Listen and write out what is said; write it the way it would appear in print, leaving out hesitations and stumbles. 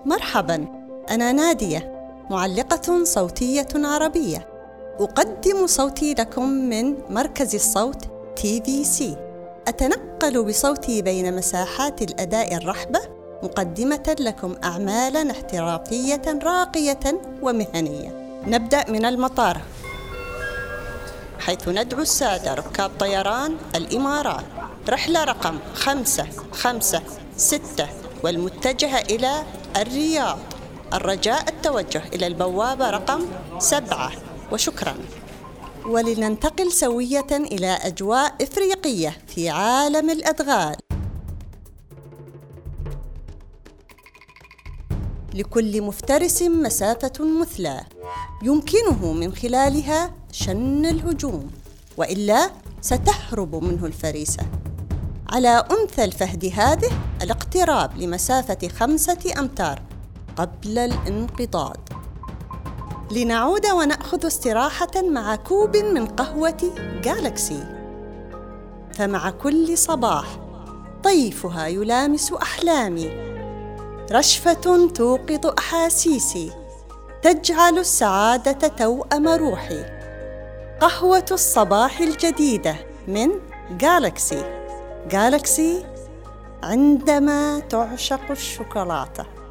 مرحباً، أنا نادية، معلقة صوتية عربية. أقدم صوتي لكم من مركز الصوت TVC. أتنقل بصوتي بين مساحات الأداء الرحبة، مقدمة لكم أعمالاً احترافية راقية ومهنية. نبدأ من المطار، حيث ندعو السادة ركاب طيران الإمارات رحلة رقم 556 والمتجهة إلى الرياض. الرجاء التوجه إلى البوابة رقم 7 وشكراً. ولننتقل سوية إلى أجواء إفريقية في عالم الأدغال. لكل مفترس مسافة مثلى يمكنه من خلالها شن الهجوم، وإلا ستهرب منه الفريسة. على أنثى الفهد هذه الاقتراب لمسافة 5 أمتار قبل الانقضاض. لنعود ونأخذ استراحة مع كوب من قهوة جالكسي. فمع كل صباح طيفها يلامس أحلامي، رشفة توقظ أحاسيسي، تجعل السعادة توأم روحي. قهوة الصباح الجديدة من جالكسي. جالكسي عندما تعشق الشوكولاتة.